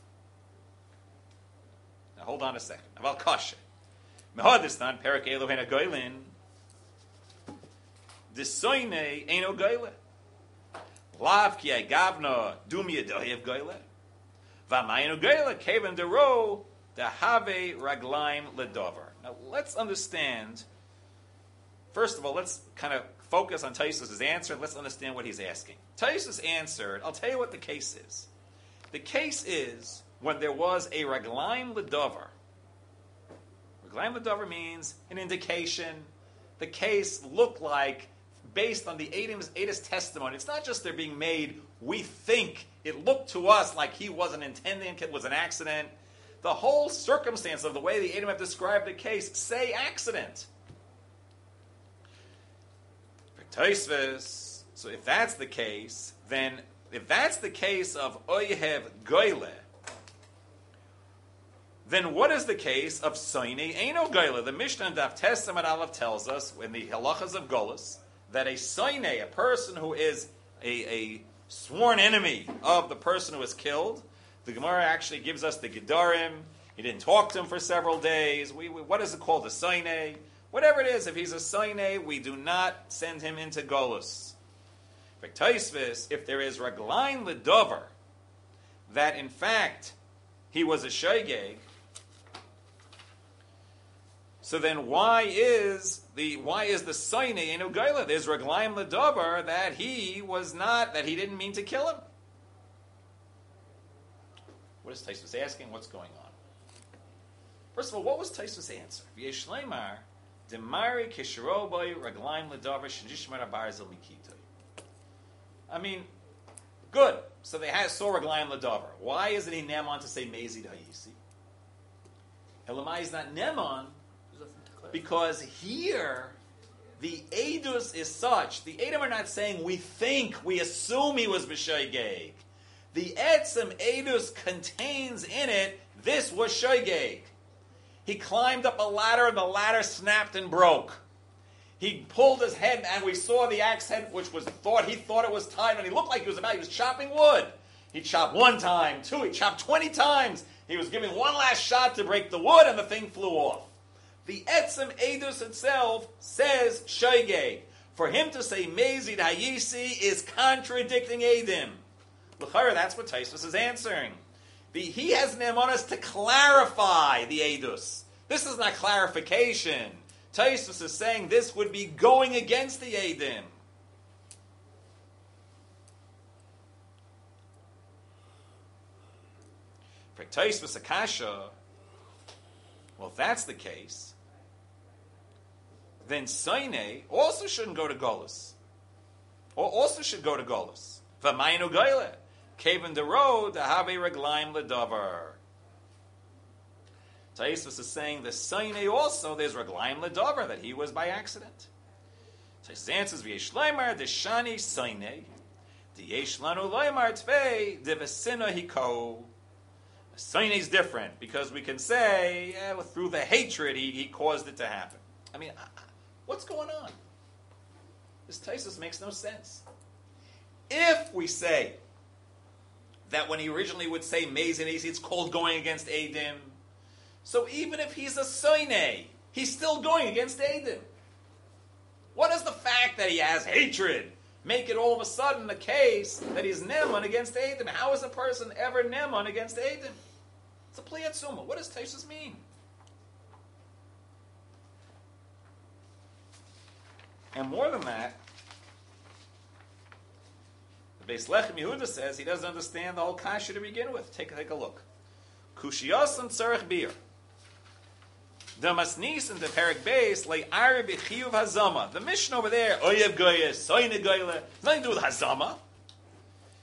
Now hold on a second. Aval kasha. Mehadistan perak Elohein hagoylin. Disoine eino goyle. Lav ki agavna dum yedoyev goyle. V'amayinu goyle keven dero dehave raglaim ledover. Now let's understand. First of all, let's kind of focus on Taisus' answer. Let's understand what he's asking. Taisus answered, I'll tell you what the case is. The case is when there was a raglaim ledover. Raglaim ledover means an indication. The case looked like, based on the Edom's Edom's testimony, it's not just they're being made, we think, it looked to us like he wasn't intending, it was an accident. The whole circumstance of the way the Edom have described the case say accident. Tosfos, so if that's the case, then if that's the case of Oyhev Goyle, then what is the case of Soine Eino Goyle? The Mishnah in Daf Testament Aleph tells us in the halachas of Golas that a Soine, a person who is a, a sworn enemy of the person who was killed, the Gemara actually gives us the Gedarim. He didn't talk to him for several days. We, we, what is it called? A Soine? Whatever it is, if he's a Soine, we do not send him into Golus. If there is Raglain Ledover, that in fact he was a Shoigeg, so then why is the why is the Soine in Ugaila? There's Raglaim Ledover that he was not, that he didn't mean to kill him. What is Taisus asking? What's going on? First of all, what was Taisus' answer? V'yesh leimar demari kishiroboy raglaim ledavar shenishmar abarzel mikitoy. I mean, good. So they had saw raglaim ledavar. Why isn't he Neman to say mezid hayisi? Elamai is not Neman because here the edus is such. The Edom are not saying we think, we assume he was b'shoigeg. The etzem edus contains in it this was shoigeg. He climbed up a ladder and the ladder snapped and broke. He pulled his head and we saw the axe head, which was thought he thought it was tied, and he looked like he was about he was chopping wood. He chopped one time, two, he chopped twenty times. He was giving one last shot to break the wood, and the thing flew off. The etzem edus itself says shoigeg. For him to say mezid hayisi is contradicting Edom. L'chara, that's what Taisus is answering. The, he has ne'emanos to clarify the edus. This is not clarification. Taisus is saying this would be going against the Edom. For Taisus Akasha, well, if that's the case, then Soine also shouldn't go to Golus. Or also should go to Golus. V'mayinu Goyle. Kaven the road, the have reglaim ledavar. Taisus is saying the Soine also, there's reglaim ledavar, that he was by accident. Taisus answers, v'yesh leimar deshani Soine, d'yesh lanu leimar tvei devesina hiko. Soine is different, because we can say, yeah, well, through the hatred, he, he caused it to happen. I mean, what's going on? This Taisus makes no sense. If we say that when he originally would say Mezid, it's called going against Edom. So even if he's a Soine, he's still going against Edom. What does the fact that he has hatred make it all of a sudden the case that he's Neman against Edom? How is a person ever Neman against Edom? It's a Pliyat Summa. What does Taisus mean? And more than that, the Beis Lechem Yehuda says he doesn't understand the whole kasha to begin with. Take, take a look. Kushiyos and tzarech bir. Damasnis and the Perik Beis lay Ari b'chiyuv hazama. The mission over there, oyev goyes, soine goyle, nothing to do with hazama.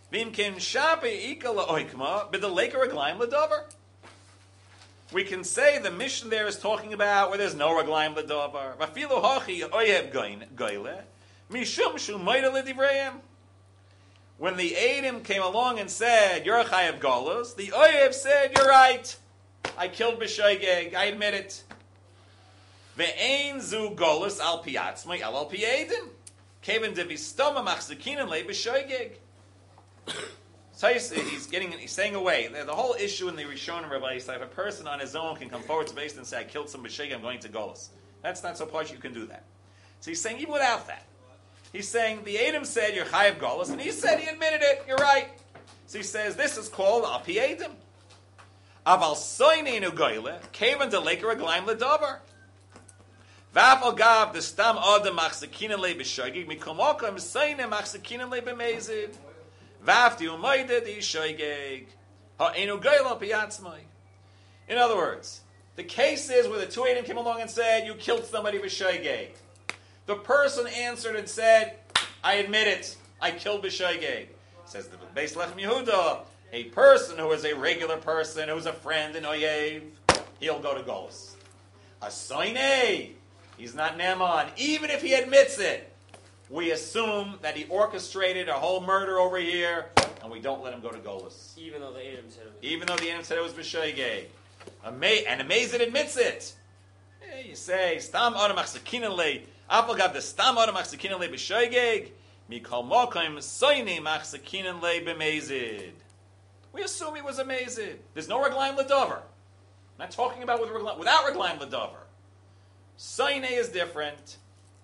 Vimkin shapi ikala oikma b'deleka raglaim l'davar. We can say the mission there is talking about where there's no raglaim l'davar. Vafilu hachi oyev goyle mishum shu moida l'divrayim. When the Edom came along and said, you're a chayav galus, the oyev said, you're right. I killed b'shoigeg. I admit it. Ve'ein zu galus al piatzmai el al pi Edom. Kevin devistoma machzikinan le b'shoigeg. So he's, he's getting, he's saying away. The, the whole issue in the Rishonim Rabbi is that if a person on his own can come forward to base and say, I killed some b'shoigeg, I'm going to galus. That's not so partial you can do that. So he's saying, even without that, he's saying, the Edom said, you're chayav galus, and he said, he admitted it, you're right. So he says, this is called al pi Edom. Aval soineinu goyle, kaven de leker aglaim ledavar. V'afal gav the stam adam machzekinen le b'shoigeg, mikomokam soine machzekinen le b'mezid. V'afti umayde di shoigeg. Ha'enu goyle al piatzmai. In other words, the case is where the two Edom came along and said, you killed somebody b'shoigeg. The person answered and said, I admit it, I killed b'shoigeg. Says the Beis Lechem Yehuda, a person who is a regular person, who's a friend in Oyev, he'll go to Golus. A Soine, he's not Naaman. Even if he admits it, we assume that he orchestrated a whole murder over here, and we don't let him go to Golus. Even though the Edom said it was. Even though the Edom said it was b'shoigeg. And Amazed admits it. You say, Stam Adam Achzakinan Le, Apagav the Stam Adam Achzakinan Le b'shoigeg, Mikol Mokim Soine Machzakinan Le b'mezid. We assume he was amazed. There's no Raglaim L'davar. I'm not talking about with Raglaim, without Raglaim L'davar. Soine is different.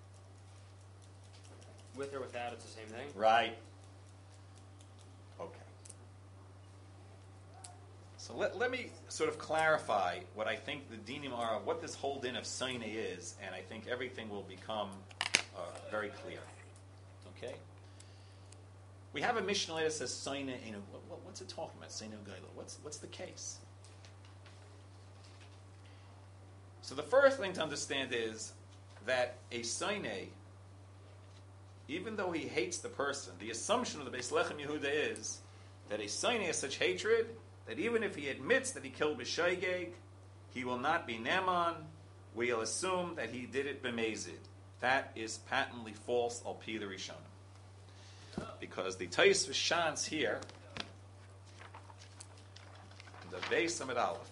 With or without, it's the same thing. Right. Okay. So let, let me sort of clarify what I think the dinim are, what this whole din of Soine is, and I think everything will become uh, very clear. Okay? We have a Mishnah that says Soine Einu. What, what's it talking about? Soine Gaila. What's what's the case? So the first thing to understand is that a Soine, even though he hates the person, the assumption of the Beis Lechem Yehuda is that a Soine has such hatred that even if he admits that he killed b'shoigeg, he will not be Naaman. We'll assume that he did it b'mezid. That is patently false al pi the Rishonim. Because the Tais V'Shans here, the Beis Amid Aleph,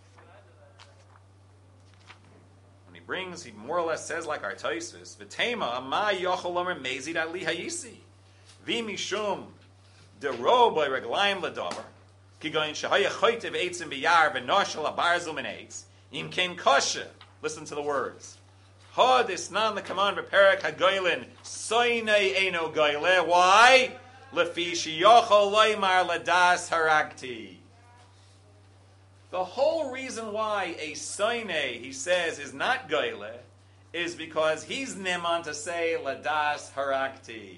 when he brings, he more or less says like our Tais V'Tema Amai Yochol Omer Mezid Ali Hayisi V'Mishum Dero By Reglaim L'Domer Kigoyin Shahaya Choytev Eitzim B'Yar V'Noshel Abarzum and Eitz Im Ken Koshe. Listen to the words. Ha disnan the command beperek hagoylin soine eno goyle. Why? Lefi shiyochol loymar ladas haragti. The whole reason why a soine, he says, is not goyle is because he's neman to say ladas haragti.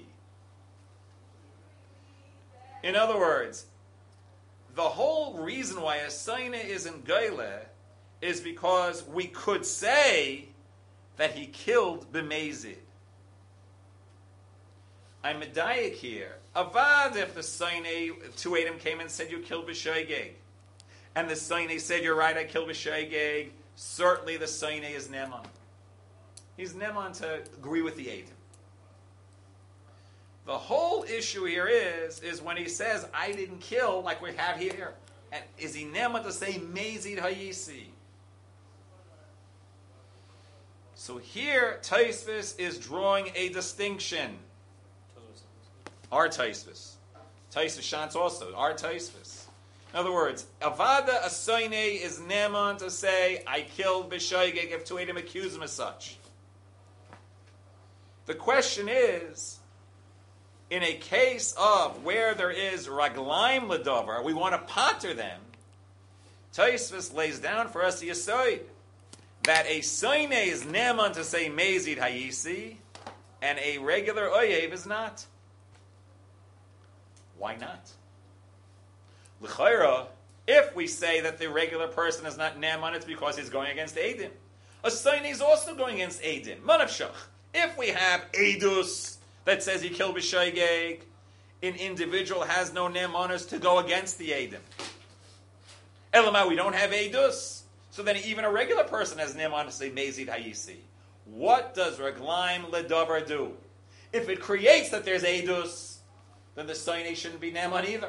In other words, the whole reason why a soine isn't goyle is because we could say that he killed b'mezid. I'm medayik here. Avad if the Soine, two Edom came and said you killed b'shoigeg, and the Soine said you're right, I killed b'shoigeg. Certainly the Soine is Naaman. He's Naaman to agree with the Edom. The whole issue here is is when he says I didn't kill, like we have here, and is he Naaman to say mezid hayisi? So here, Taisvis is drawing a distinction. Our Taisvis. Taisvis Shantz also. Our Taisvis. In other words, Avada Asoine is Naaman to say, I killed B'shoigeg if two Edom accuse him as such. The question is, in a case of where there is Raglaim L'Dover, we want to potter them, Taisvis lays down for us the Yasoid that a Soine is Naaman to say Mezid Hayisi, and a regular Oyev is not. Why not? L'chayra, if we say that the regular person is not Naaman, it's because he's going against Edom. A Soine is also going against Edom. Manavshach. If we have Edus that says he killed b'shoigeg, an individual has no nemanos to go against the Eidim. Elamai, we don't have Eidus. So then even a regular person has nemanos to say Mezid Hayisi. What does Reglaim Ledover do? If it creates that there's Eidus, then the Soine shouldn't be Neman either.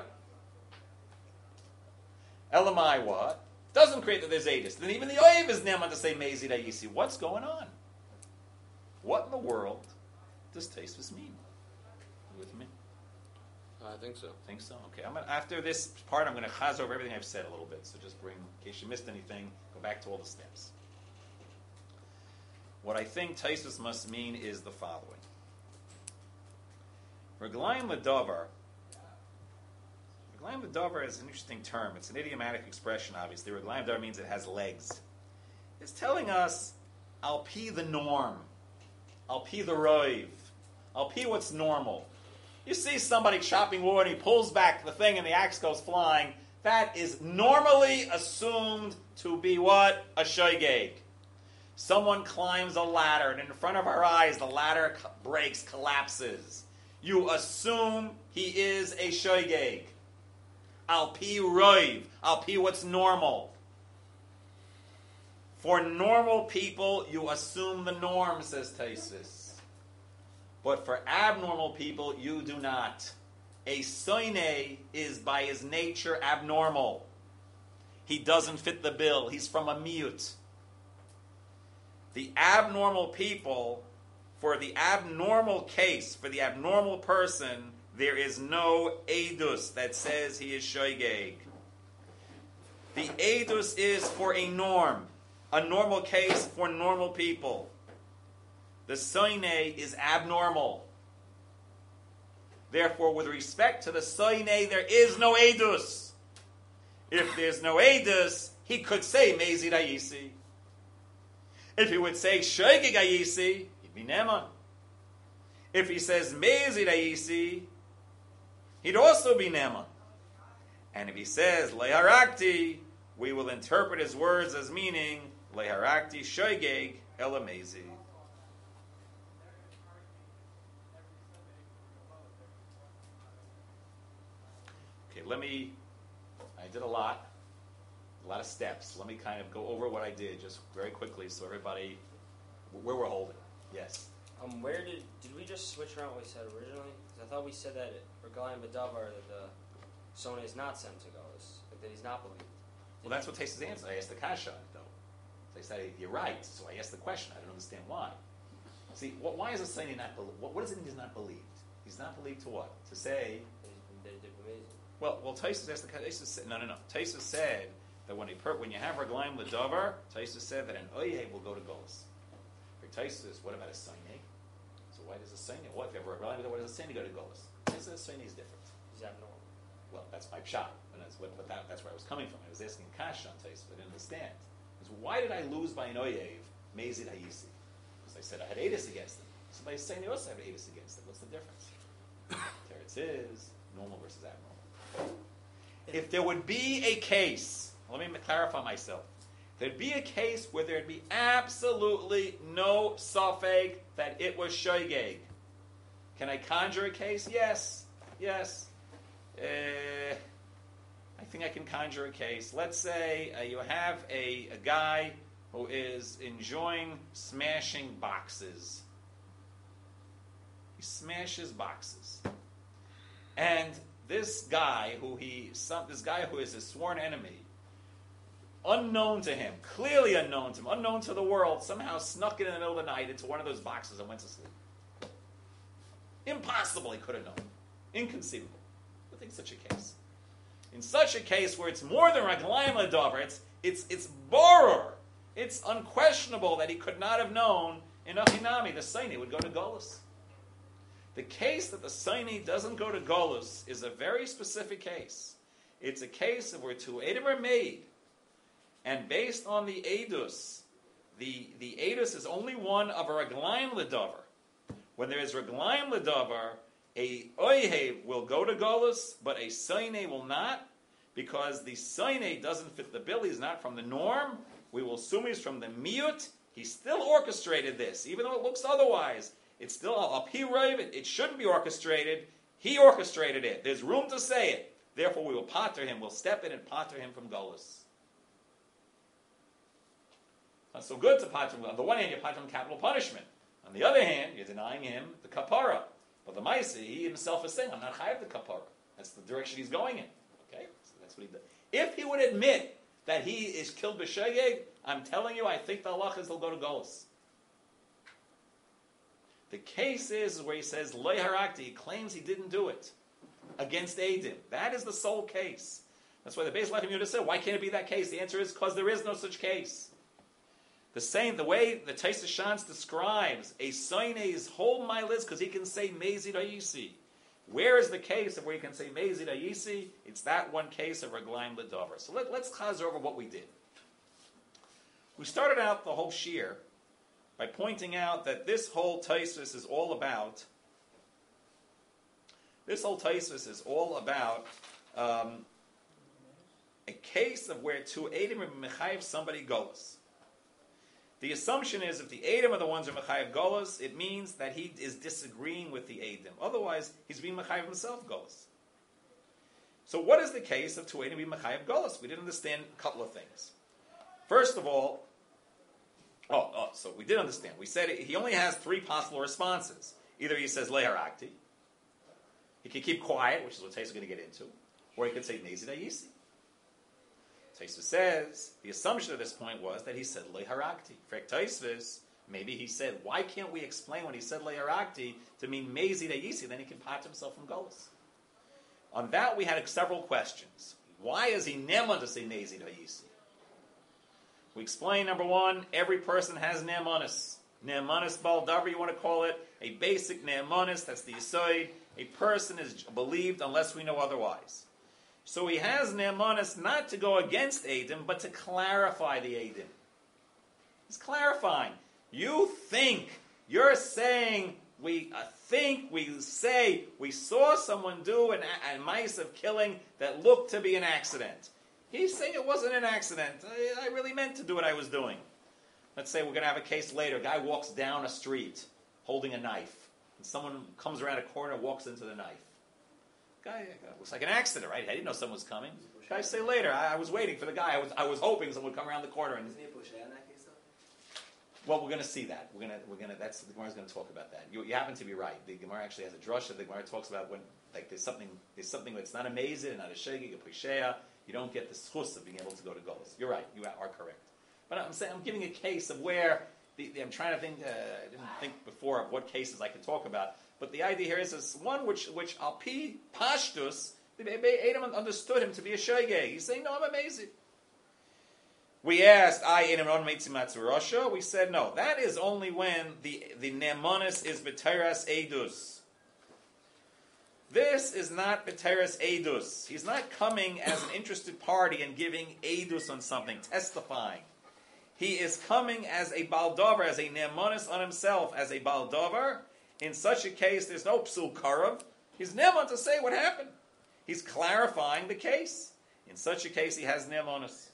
Elamai what? Doesn't create that there's Eidus. Then even the Oyev is Neman to say Mezid Hayisi. What's going on? What in the world does Tosfos mean? You with me? I think so. Think so? Okay. I'm gonna, after this part, I'm going to chaz over everything I've said a little bit. So just bring, in case you missed anything, go back to all the steps. What I think Tosfos must mean is the following. Reglaim Ledover. Reglaim Ledover is an interesting term. It's an idiomatic expression, obviously. Reglaim Ledover means it has legs. It's telling us, I'll pee the norm. I'll pee the roiv. I'll pee what's normal. You see somebody chopping wood, and he pulls back the thing and the axe goes flying. That is normally assumed to be what? A shoygeg. Someone climbs a ladder, and in front of our eyes, the ladder co- breaks, collapses. You assume he is a shoygeg. Al pi roiv. Al pi what's normal. For normal people, you assume the norm, says Tosfos. But for abnormal people, you do not. A soine is by his nature abnormal. He doesn't fit the bill. He's from a mute. The abnormal people, for the abnormal case, for the abnormal person, there is no edus that says he is shoygeg. The edus is for a norm, a normal case for normal people. The soine is abnormal. Therefore, with respect to the soine, there is no edus. If there's no edus, he could say Mezid Hayisi. If he would say Shoygeg Hayisi, he'd be Neman. If he says Mezid Hayisi, he'd also be Neman. And if he says Leharakti, we will interpret his words as meaning Leharakti Shoygeg Ela Mezid. Let me, I did a lot, a lot of steps. Let me kind of go over what I did just very quickly so everybody, where we're holding. Yes? Um, where did, did we just switch around what we said originally? Because I thought we said that Reglaim Badavar, that the Sona is not sent to Golis, like that he's not believed. Well, that's what Tosfos answered. I asked the kasha on it, though. They said, you're right, so I asked the question. I don't understand why. See, what, why is a Saini not believed? What, what does it mean he's not believed? He's not believed to what? To say... That he's been amazing. Well, well, Tosfos asked the Tosfos said, no, no, no. Tosfos said that when, he per, when you have Reglaim Ledover, Tosfos said that an Oyev will go to Golis. For Tosfos, what about a Saini? So why does a Saini... What if you have Reglaim Ledover, why does a Saini go to Golis? Because a Saini is different. He's abnormal. Well, that's my pshat. And that's, what, but that, that's where I was coming from. I was asking Kash on Tosfos, but I didn't understand. Because why did I lose by an Oyev, Mezid Hayisi? Because I said I had Adis against him. Somebody saying they also have Adis against him. What's the difference? Teretz is normal versus abnormal. If there would be a case, let me clarify myself. There'd be a case where there'd be absolutely no safek that it was shoygeg. Can I conjure a case? Yes. Yes. Uh, I think I can conjure a case. Let's say uh, you have a, a guy who is enjoying smashing boxes. He smashes boxes. And this guy who he, some, this guy who is a sworn enemy, unknown to him, clearly unknown to him, unknown to the world, somehow snuck in, in the middle of the night into one of those boxes and went to sleep. Impossible he could have known. Inconceivable. I think such a case. In such a case where it's more than Reglaim Ledover, it's it's it's borer. It's unquestionable that he could not have known in Achinami the Saini would go to Golus. The case that the Saini doesn't go to Golus is a very specific case. It's a case of where two Eidim are made, and based on the Eidus, the, the Eidus is only one of a Reglaim Ledover. When there is Reglaim Ledover, a Oyhev will go to Golus, but a Saini will not, because the Saini doesn't fit the bill. He's not from the norm. We will assume he's from the Miut. He still orchestrated this, even though it looks otherwise. It's still up he it, it shouldn't be orchestrated. He orchestrated it. There's room to say it. Therefore, we will pater him. We'll step in and pater him from Golus. Not so good to pater him. On the one hand, you're pater him capital punishment. On the other hand, you're denying him the kapara. But the Maisi, he himself is saying, I'm not chayav the kapara. That's the direction he's going in. Okay? So that's what he did. If he would admit that he is killed b'shegeg, I'm telling you, I think the halacha is he'll go to Golus. The case is where he says, Loi harakti, he claims he didn't do it against Eidim. That is the sole case. That's why the Beis Lechem Yehuda said, why can't it be that case? The answer is because there is no such case. The same, the way the Taisa Shantz describes a Soine's whole mile is because he can say Mezid Ayisi. Where is the case of where he can say Mezid Ayisi? It's that one case of Raglaim Ledover. So let, let's chaz over what we did. We started out the whole shir by pointing out that this whole Taisus is all about, this whole Taisus is all about um, a case of where two Eidim are mechayev somebody Golus. The assumption is if the Eidim are the ones who are mechayev Golus, it means that he is disagreeing with the Eidim. Otherwise, he's being mechayev himself Golus. So what is the case of two Eidim being mechayev Golus? We didn't understand a couple of things. First of all, Oh, oh, so we did understand. We said he only has three possible responses. Either he says leharakti, he can keep quiet, which is what Taisa is going to get into, or he could say nezid ayisi. Taisa says the assumption at this point was that he said leharakti. For Taisa, maybe he said, why can't we explain when he said leharakti to mean mezid ayisi? Then he can pat himself from Golus. On that we had several questions. Why is he neman to say nezid ayisi? We explain, number one, every person has ne'emanis. Ne'emanis baldavar, you want to call it, a basic ne'emanis, that's the yisoid. A person is believed unless we know otherwise. So he has ne'emanis not to go against Eidim, but to clarify the Eidim. He's clarifying. You think, you're saying, we uh, think, we say, we saw someone do an, a, a mice of killing that looked to be an accident. He's saying it wasn't an accident. I, I really meant to do what I was doing. Let's say we're going to have a case later. A guy walks down a street holding a knife. And someone comes around a corner and walks into the knife. Guy, uh, looks like an accident, right? I didn't know someone was coming. Guy say later, I, I was waiting for the guy. I was, I was hoping someone would come around the corner. And, Isn't he a pusher in that case, though? well, we're going to see that. We're going to, we're going to, that's, the Gemara's going to talk about that. You, you happen to be right. The Gemara actually has a drasha. The Gemara talks about when, like, there's something, there's something that's not amazing, not a shegig, a pusheya. You don't get the schus of being able to go to Golus. You're right. You are correct. But I'm saying I'm giving a case of where the, the, I'm trying to think. Uh, I didn't think before of what cases I could talk about. But the idea here is this one which which al pi pashtus, the Adam understood him to be a shogeg. He's saying, no, I'm amazing. We asked, I Adam on Meitzimatzurasha. We said no. That is only when the the ne'emanis is b'teras edus. This is not B'teres Eidus. He's not coming as an interested party and giving Eidus on something, testifying. He is coming as a Baldover, as a Ne'emanis on himself, as a Baldover. In such a case, there's no Psul Karav. He's Ne'eman to say what happened. He's clarifying the case. In such a case, he has Ne'emanis.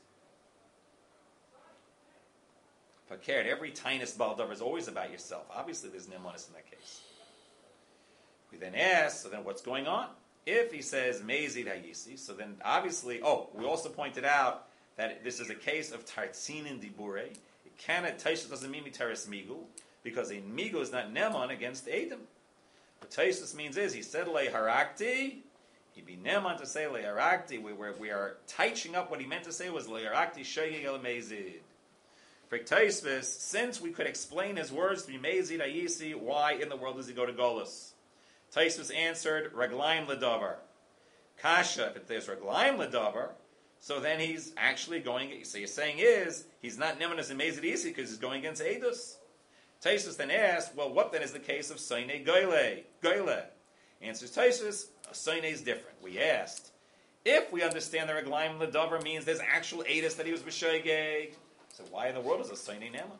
Fakir, every tiniest Baldover is always about yourself. Obviously, there's Ne'emanis in that case. We then ask, so then what's going on? If he says Mezid Hayisi, so then obviously, oh, we also pointed out that this is a case of Tartzinin Dibure. It cannot, Taishus doesn't mean Teres Migu, because a Migu is not Neman against Eidim. What Taishus means is, he said Le Harakti, he'd be Neman to say Le Harakti. We, we're, we are touching up what he meant to say was Le Harakti Shegeg El Mezid. For Taishus, since we could explain his words to be Mezid Hayisi, why in the world does he go to Golus? Taisus answered, Raglaim Ledavar. Kasha, if there's Raglaim Ledavar, so then he's actually going, so you're saying is, he's not Nemenis and Mezid Isi because he's going against Eidus. Taisus then asked, well, what then is the case of Soine Goyle? Goyle. Answers Taisus, Soine is different. We asked, if we understand that Raglaim Ledavar means there's actual Eidus that he was B'Shoigeg, so why in the world is a Soine Neman?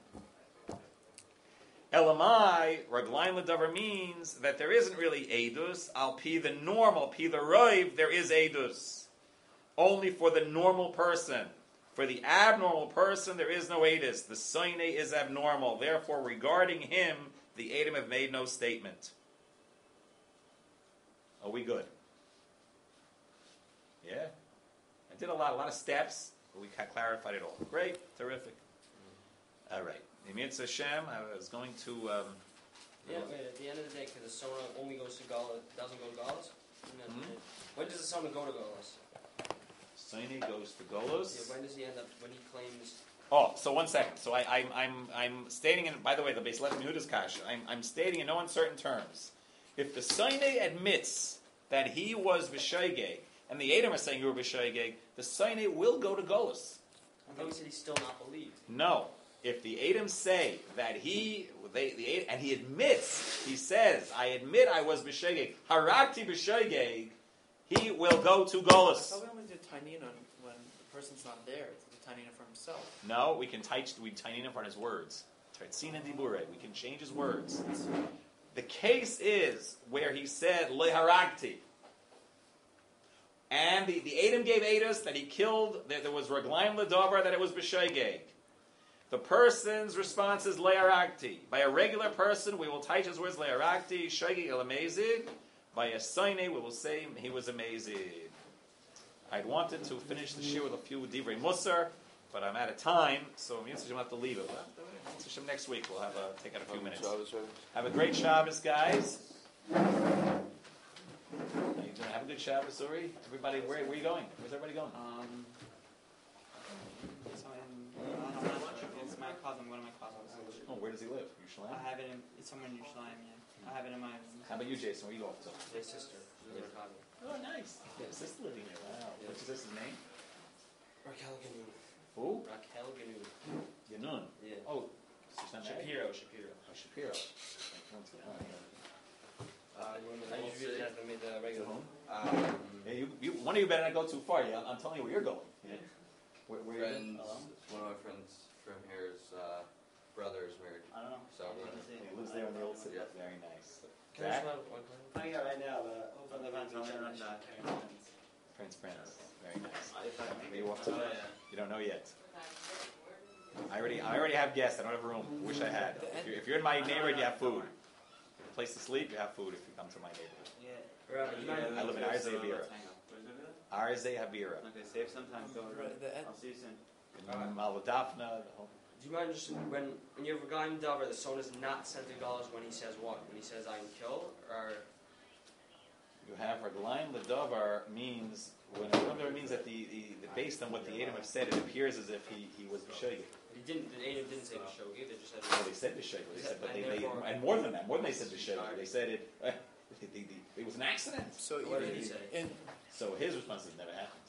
Elamai, Raglaim Ledavar means that there isn't really Eidus. Al Pi the normal, Pi the Roiv, there is Eidus. Only for the normal person. For the abnormal person, there is no Eidus. The Soine is abnormal. Therefore, regarding him, the Eidim have made no statement. Are we good? Yeah? I did a lot, a lot of steps, but we ca- clarified it all. Great, terrific. All right. Emir Hashem, I was going to... Um, Yeah, wait, at the end of the day, because the Sona only goes to Gaulis, doesn't go to Gaulis? Mhm. When does the Sona go to Gaulis? Saini goes to Golos. Yeah, when does he end up, when he claims... Oh, so one second. So I, I'm, I'm, I'm stating, in, by the way, the base Lechem Yehuda's Kasha, I'm, I'm stating in no uncertain terms, if the Saine admits that he was B'shaygeg, and the Edom are saying you were B'shaygeg, the Saine will go to Golos. I thought he said he's still not believed. No. If the Edom say that he, they, the Edom, and he admits, he says, I admit I was B'shaygeg, Haragti B'shaygeg, he will go to I Golos. thought we only did Tainina when the person's not there. It's the Tainina for himself. No, we can touch, we tiny him on his words. Tzina Dibure, we can change his words. The case is where he said leharagti, and the, the Edom gave Edus that he killed. That there was raglaim ledavar, that it was b'shaygeg. The person's response is leharagti. By a regular person, we will touch his words leharagti shaygeg el amazid. By a saine, we will say he was amazing. I'd wanted to finish the shir with a few divrei musar, but I'm out of time, so I'm going to have to leave it. But next week we'll have a, take out a few minutes. Have a great Shabbos, guys. How you doing? Have a good Shabbos, Uri. Everybody, where, where are you going? Where's everybody going? Um, so in, uh, I'm not sure. It's my cousin, one of my cousins. Oh, where does he live? I Yerushalayim? have it in, it's somewhere in Yerushalayim, yeah. I have it in my... How about you, Jason? Where are you going to? His sister. She's in Chicago. Oh, nice. Yeah, his sister living there. Wow. Yeah. What's his sister's name? Raquel Ganu. Who? Raquel Ganu. Yanun. Yeah. Oh, she's not married? Shapiro, Shapiro. Oh, Shapiro. Oh, yeah. Uh, I usually have to make the regular home. Um, Yeah, you, you, one of you better not go too far. Yeah, I'm telling you where you're going. Yeah. Where, where are you friends, going? one of my friends from here's uh, brother is married, I don't know. so I'm gonna. He lives there in the old city. Yeah. Very nice. Can I Zach? just have one question? Finding out right now, but hopefully the events only run that. Prince Prince. Very nice. If I Where you off to? You don't know yet. I already, I already have guests. I don't have a room. Wish I had. If you're, if you're in my neighborhood, you have food. A place to sleep, you have food. If you come to my neighborhood, Yeah. Rabbi, do you mind- I live in Arzei Habira. Arzei Habira. Okay, save some time. Go. Right, the Ed- I'll see you soon. Maladafna. the whole- Do you mind just when when you have a guy in Dover, the son is not sent to Gaulis when he says what? When he says I am killed, or You have Raglaim Ladavar means when it means that the, the, the based on what the Edom have said, it appears as if he, he was B'shogeg. he didn't. The Adam didn't say B'shogeg. They just said. Well, they said B'shogeg. They said, but they, they and more than that, more than they said B'shogeg. They said it. Uh, the, the, the, it was an accident. So What even did he say? in So his response is never happened.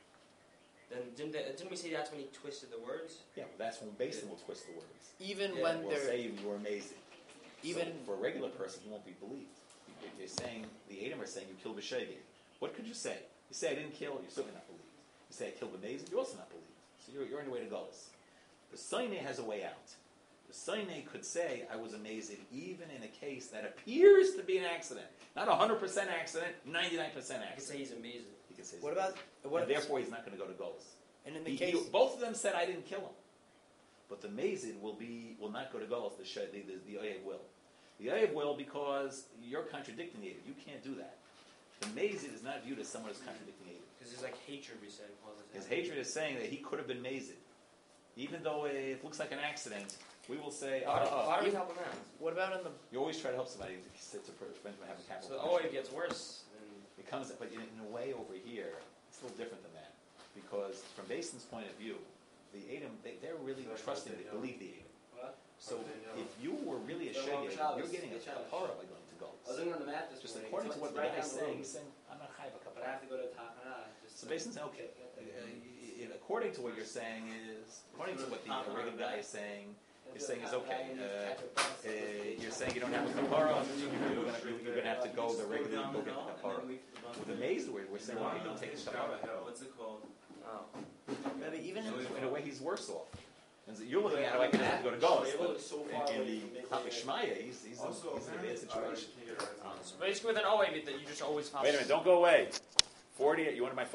Then didn't they, didn't we say that's when he twisted the words? Yeah, well, that's when Basin will twist the words. even Yeah, when We'll they're say you were amazing. even So for a regular person, he won't be believed. You're saying the Edom are saying you killed B'shogeg. What could you say? You say I didn't kill, you're certainly not believed. You say I killed amazing, you're also not believed. So you're, you're on your way to Golis. The Saine has a way out. The Saine could say I was amazing even in a case that appears to be an accident. Not a one hundred percent accident, ninety-nine percent I could say accident. he's amazing. He could say what about what and therefore he's not going to go to Golis. and in the He- case he- both of them said I didn't kill him. But the Mazid will be will not go to Golis, the Sh- the, the, the Oyev will. The Oyev will because you're contradicting the Edom. You can't do that. The Mazid is not viewed as someone who's contradicting Edom. Because there's like hatred we said. His hatred is saying that he could have been Mazid. Even though it looks like an accident, we will say, oh, Why, oh, why do we you- help him out? what about in the you always try to help somebody to, to prevent from having capital So the punishment. O A gets worse. Than, It comes, but in, in a way over here, it's a little different than that. Because from Basin's point of view, the Edom, they, they're really trusting, they believe the Edom. What? So if you were really a So, Shegeg, Shabbos, you're getting a Shabbos. Torah by going to I was Golis. looking on the map this Just morning. according It's- to what it's the right guy's down the saying, road. he's saying, I'm not chayav a couple. But I have to go to Takana. Just So Basin's saying, okay, Get- get uh, the- y- y- according to what you're saying is, according to what the regular guy is saying, you're saying is okay. Uh, uh, you're saying you don't have a kapara, you're going you're gonna have to go the regular, go get the kapara. With the maze, we're, we're saying, why don't you don't take the kapara? What's it called? oh. Rabbi, even in, So in a way, he's worse off. And so you're looking at it like you have to go to Golis, but in, in the Chaf Shmaya, he's, he's, in, he's in a bad situation. So basically with an O A that you just always follow. Wait a minute, don't go away. forty, you wanted my phone?